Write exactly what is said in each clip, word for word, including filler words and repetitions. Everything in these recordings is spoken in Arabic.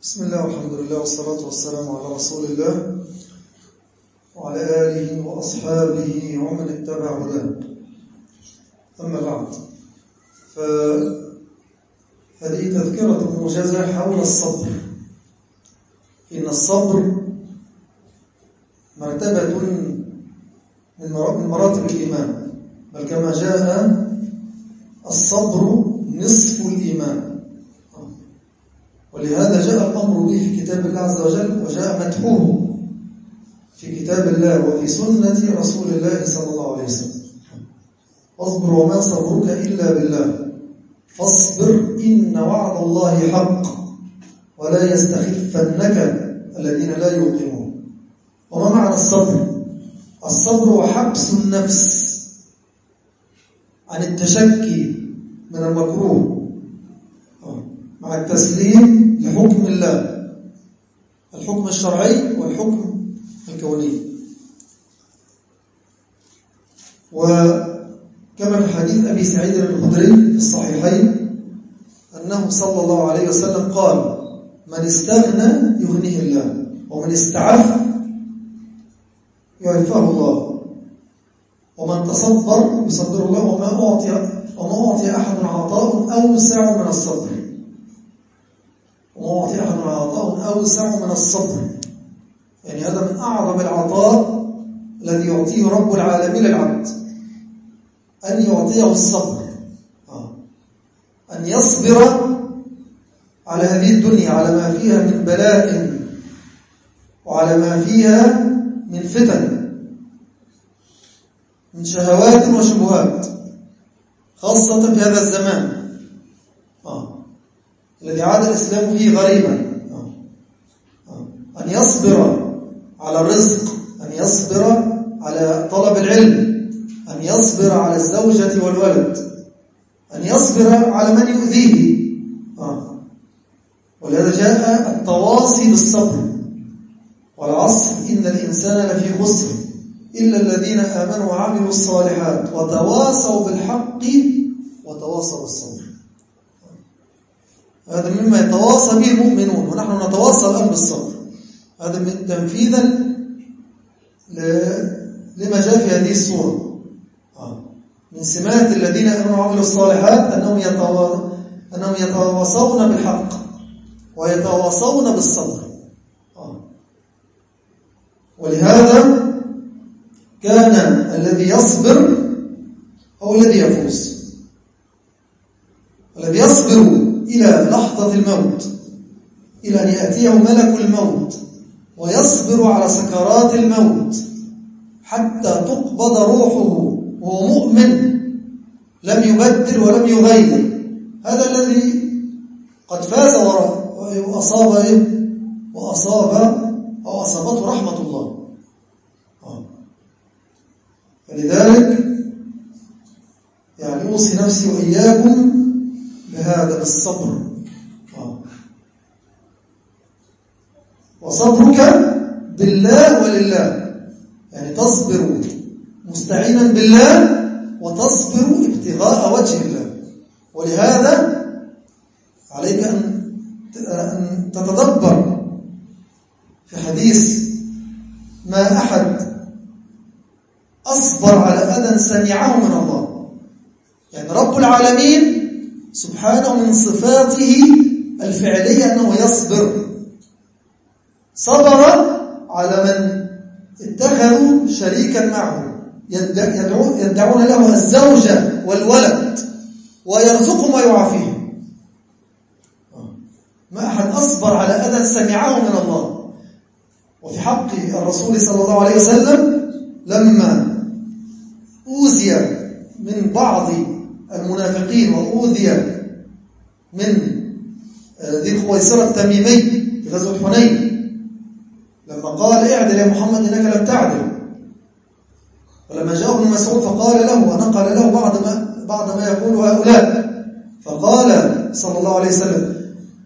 بسم الله والحمد لله والصلاة والسلام على رسول الله وعلى آله وأصحابه ومن اتبع هداه. أما بعد، فهذه تذكرة موجزة حول الصبر. إن الصبر مرتبة من مراتب الإيمان، بل كما جاء الصبر نصف الإيمان، ولهذا جاء الأمر به في كتاب الله عز وجل، وجاء مدحوه في كتاب الله وفي سنة رسول الله صلى الله عليه وسلم. واصبر وما صبرك إلا بالله فاصبر إن وعد الله حق ولا يستخفنك الذين لا يوقنون. وما معنى الصبر؟ الصبر هو حبس النفس عن التشكي من المكروه مع التسليم لحكم الله، الحكم الشرعي والحكم الكوني. وكما في حديث أبي سعيد الخدري في الصحيحين أنه صلى الله عليه وسلم قال: من استغنى يغنيه الله، ومن استعف يعفه الله، ومن تصبر يصبر الله، وما أعطي وما أعطي أحد عطاء أوسع من الصبر وما أعطي أحد عطاء أوسع من الصبر. يعني هذا من أعظم العطاء الذي يعطيه رب العالمين للعبد، أن يعطيه الصبر، أن يصبر على هذه الدنيا، على ما فيها من بلاء وعلى ما فيها من فتن، من شهوات وشبهات، خاصة في هذا الزمان آه. الذي عاد الإسلام فيه غريبا. آه. آه. أن يصبر على الرزق، أن يصبر على طلب العلم، أن يصبر على الزوجة والولد، أن يصبر على من يؤذيه. آه. ولهذا جاء التواصي بالصبر. والعصر إن الإنسان لفي خسر إلا الذين آمنوا وعملوا الصالحات وتواصوا بالحق وتواصوا بالصبر. هذا مما يتواصى به المؤمنون، ونحن نتواصى الآن بالصبر. هذا من تنفيذا لما جاء في هذه الصورة. من سمات الذين آمنوا وعملوا الصالحات أنهم أنهم يتواصون بالحق ويتواصون بالصبر. ولهذا كان الذي يصبر هو الذي يفوز، الذي يصبر إلى لحظة الموت، إلى أن يأتيه ملك الموت ويصبر على سكرات الموت حتى تقبض روحه وهو مؤمن لم يبدل ولم يغير. هذا الذي قد فاز وأصاب وأصاب أو أصابته رحمة الله. فلذلك يعني أوصي نفسي وإياكم بهذا بالصبر. وصبرك بالله ولله، يعني تصبر مستعينا بالله وتصبر ابتغاء وجه الله. ولهذا عليك أن تتدبر في حديث: ما أحد أصبر على أذى سمعه من الله. يعني رب العالمين سبحانه من صفاته الفعلية أنه يصبر. صبر على من اتخذوا شريكا معه يدعون له الزوجة والولد ويرزقهم ويعافيهم. ما أحد أصبر على أذى سمعه من الله. وفي حق الرسول صلى الله عليه وسلم لما أوذي من بعض المنافقين وأوذي من ذي الخويصرة التميمي في غزوة حنين، لما قال: اعدل يا محمد إنك لم تعدل. ولما جاء ابن مسعود فقال له ونقل له بعض ما, بعض ما يقول هؤلاء، فقال صلى الله عليه وسلم: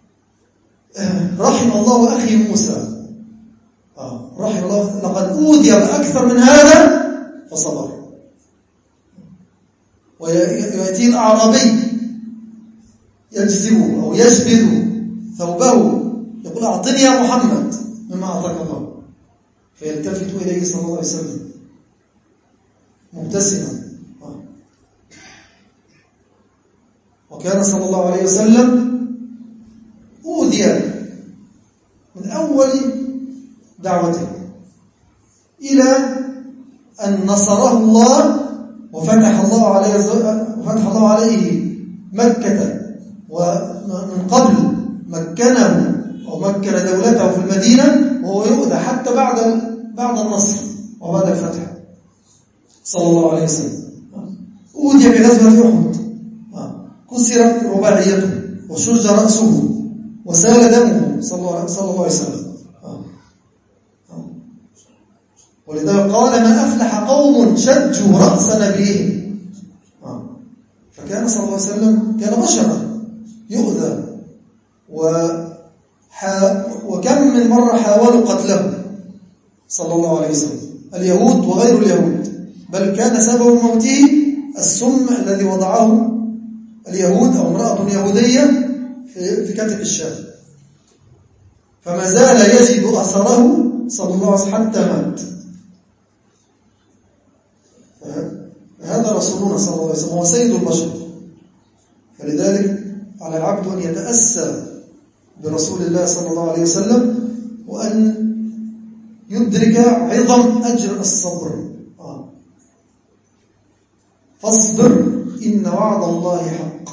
رحم الله أخي موسى، آه رحم الله، لقد أوذي بأكثر من هذا فصبر. ويأتي الأعرابي يجزبه أو يشبذ ثوبه يقول أعطني يا محمد مما أعطاك الله، فيلتفت إليه صلى الله عليه وسلم مبتسما. وكان صلى الله عليه وسلم أوذي من أول دعوته إلى أن نصره الله وفتح الله عليه وفتح الله عليه مكة، ومن قبل مكنه أو مكن دولته في المدينة وهو يؤذى حتى بعد بعد النصر وبعد الفتح صلى الله عليه وسلم. أوذي بغزوة أحد، كسرت رباعيته وشج رأسه وسال دمه صلى الله عليه وسلم. ولذلك قال ما أفلح قوم شجوا رأس نبيهم. فكان صلى الله عليه وسلم كان بشرا يؤذى، وكم من مرة حاولوا قتله صلى الله عليه وسلم، اليهود وغير اليهود، بل كان سبب موته السم الذي وضعه اليهود أو امرأة يهودية في كتف الشام، فما زال يجد أثره صلى الله عليه وسلم حتى مات. هذا رسولنا صلى الله عليه وسلم هو سيد البشر، فلذلك على العبد أن يتأسى برسول الله صلى الله عليه وسلم وأن يدرك عظم أجر الصبر. فاصبر إن وعد الله حق.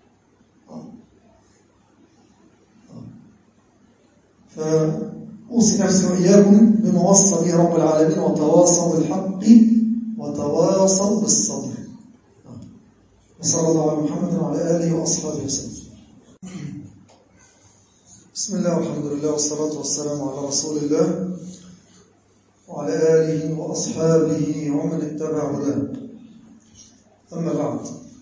فأوصي نفسي وإياكم بما وصى به رب العالمين: وتواصوا بالحق وتواصوا بالصبر. وصلى الله على محمد وعلى آله وأصحابه وسلم. بسم الله والحمد لله والصلاة والسلام على رسول الله وعلى آله وأصحابه ومن اتبع هداه. أما بعد،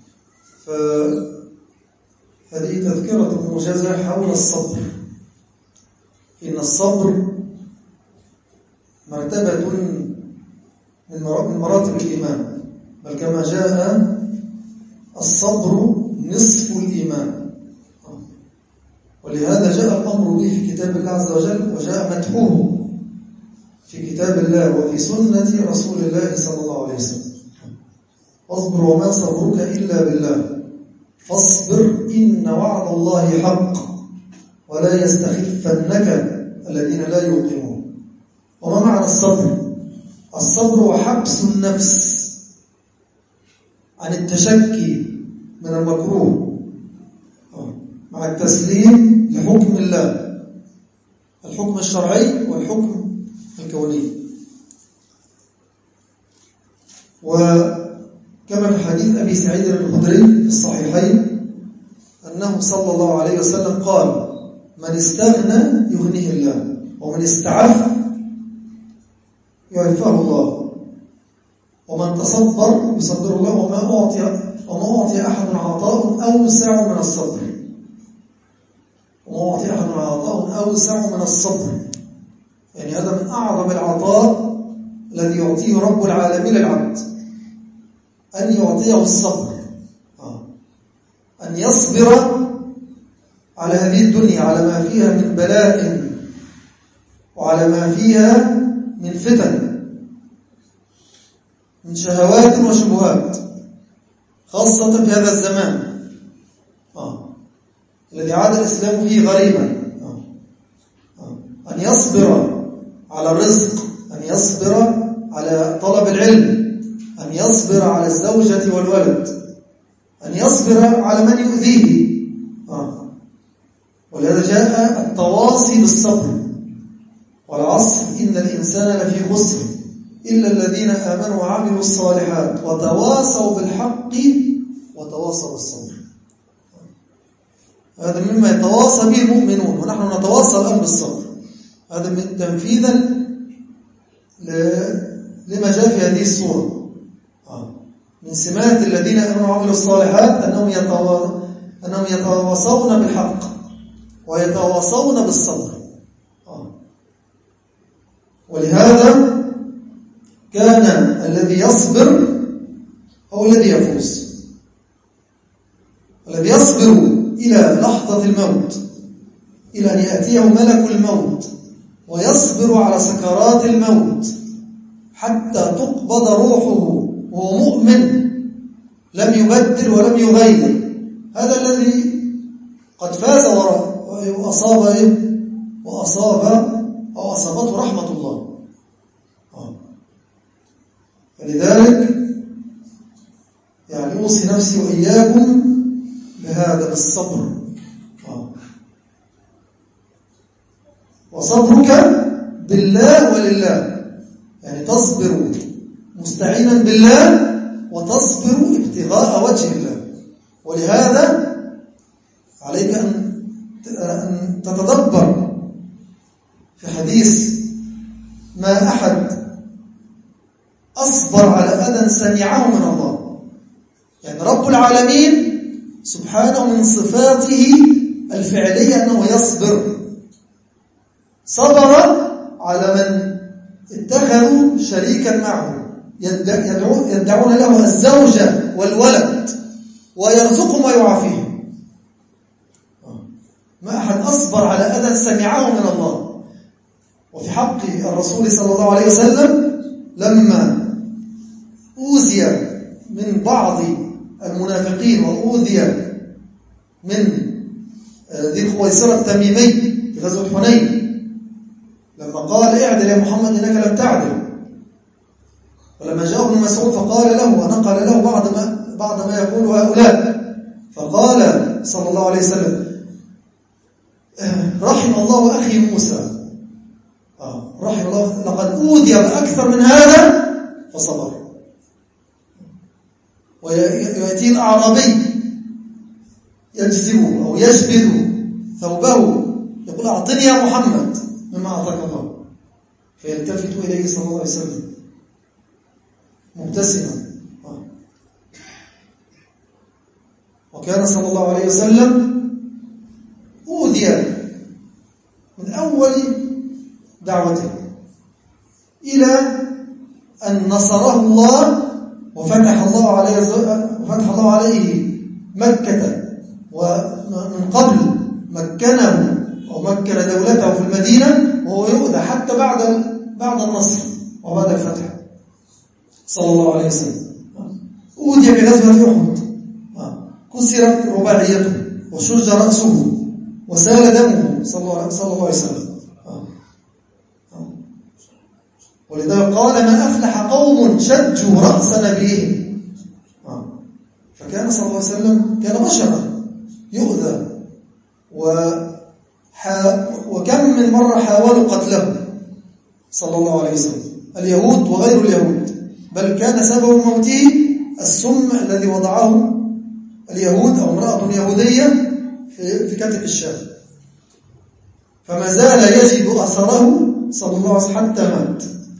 فهذه تذكرة موجزة حول الصبر. إن الصبر مرتبة من مراتب الإيمان، بل كما جاء الصبر نصف الإيمان، ولهذا جاء الأمر به في كتاب الله عز وجل، وجاء مدحوه في كتاب الله وفي سنة رسول الله صلى الله عليه وسلم: واصبر وما صبرك إلا بالله فاصبر إن وعد الله حق ولا يستخفنك الذين لا يوقنون. وما معنى الصبر؟ الصبر هو حبس النفس عن التشكي من المكروه مع التسليم لحكم الله، الحكم الشرعي والحكم الكوني. وكما في حديث أبي سعيد الخدري في الصحيحين أنه صلى الله عليه وسلم قال: من استغنى يغنيه الله، ومن استعف يعفه الله، ومن تصبر يصبر الله، وما أعطي وما أعطي أحد عطاء أوسع من الصبر وما أعطي أحد عطاء أوسع من الصبر. يعني هذا من أعظم العطاء الذي يعطيه رب العالمين للعبد، أن يعطيه الصبر، أن يصبر على هذه الدنيا، على ما فيها من بلاء وعلى ما فيها من فتن، من شهوات وشبهات، خاصة في هذا الزمان آه. الذي عاد الإسلام فيه غريبا. آه. آه. أن يصبر على الرزق، أن يصبر على طلب العلم، أن يصبر على الزوجة والولد، أن يصبر على من يؤذيه. آه. ولهذا جاء التواصي بالصبر: والعصر إن الإنسان لفي خسر إلا الذين آمنوا وعملوا الصالحات وتواصوا بالحق وتواصوا بالصبر. هذا مما يتواصى به المؤمنون، ونحن نتواصى الآن بالصبر. هذا من تنفيذا لما جاء في هذه الصورة. من سمات الذين آمنوا وعملوا الصالحات أنهم أنهم يتواصون بالحق ويتواصون بالصبر. ولهذا كان الذي يصبر هو الذي يفوز، الذي يصبر إلى لحظة الموت إلى أن يأتيه ملك الموت ويصبر على سكرات الموت حتى تقبض روحه وهو مؤمن لم يبدل ولم يغير، هذا الذي قد فاز وأصاب إيه؟ وأصاب أو أصابته رحمة الله. فلذلك يعني أوصي نفسي وإياكم بهذا بالصبر. وصبرك بالله ولله، يعني تصبر مستعينا بالله وتصبر ابتغاء وجه الله. ولهذا عليك أن تتدبر في حديث ما أحد أصبر على أذى سمعه من الله. يعني رب العالمين سبحانه من صفاته الفعلية أنه يصبر، صبر على من اتخذوا شريكا معه يدعون له الزوجة والولد ويرزقهم ويعافيهم. ما أحد أصبر على أذى سمعه من الله. وفي حق الرسول صلى الله عليه وسلم لما أوذي من بعض المنافقين وأوذي من ذي الخويصرة التميمي في غزوة حنين، لما قال اعدل يا محمد إنك لم تعدل، ولما جاء ابن مسعود فقال له ونقل له بعض ما, بعض ما يقول هؤلاء، فقال صلى الله عليه وسلم رحم الله أخي موسى، آه رحم الله لقد أوذي بأكثر من هذا فصبر. ويأتي الأعرابي يجذبه أو يجبذ ثوبه يقول أعطني يا محمد مما أعطاك الله، فيلتفت إليه صلى الله عليه وسلم مبتسما. آه. وكان صلى الله عليه وسلم أوذي من أول دعوته إلى أن نصره الله وفتح الله عليه وفتح الله عليه مكة، ومن قبل مكنه أو مكن دولته في المدينة وهو يؤذى حتى بعد بعد النصر وبعد الفتح صلى الله عليه وسلم. أوذي بغزوة أحد، كسرت رباعيته وشج رأسه وسال دمه صلى الله عليه وسلم. ولذلك قال ما أفلح قوم شجوا رأس نبيهم. فكان صلى الله عليه وسلم كان بشرا يؤذى، وكم من مرة حاولوا قتله صلى الله عليه وسلم اليهود وغير اليهود، بل كان سبب موته السم الذي وضعه اليهود أو امرأة يهودية في كتف الشام، فما زال يجد أثره صلى الله عليه وسلم حتى مات.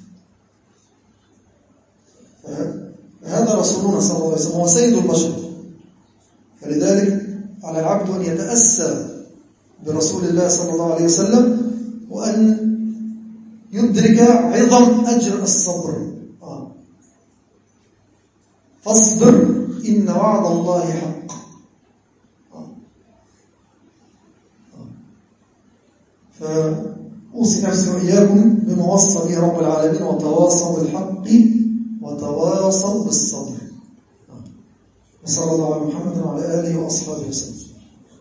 هذا رسولنا صلى الله عليه وسلم هو سيد البشر، فلذلك على العبد أن يتأسى برسول الله صلى الله عليه وسلم وأن يدرك عظم أجر الصبر. آه. فاصبر إن وعد الله حق. آه. آه. فأوصي نفسي وإياكم بما وصى به رب العالمين وتواصوا بالحق وتواصوا بالصبر. آه. وصلى الله على محمد وعلى آله وأصحابه وسلم.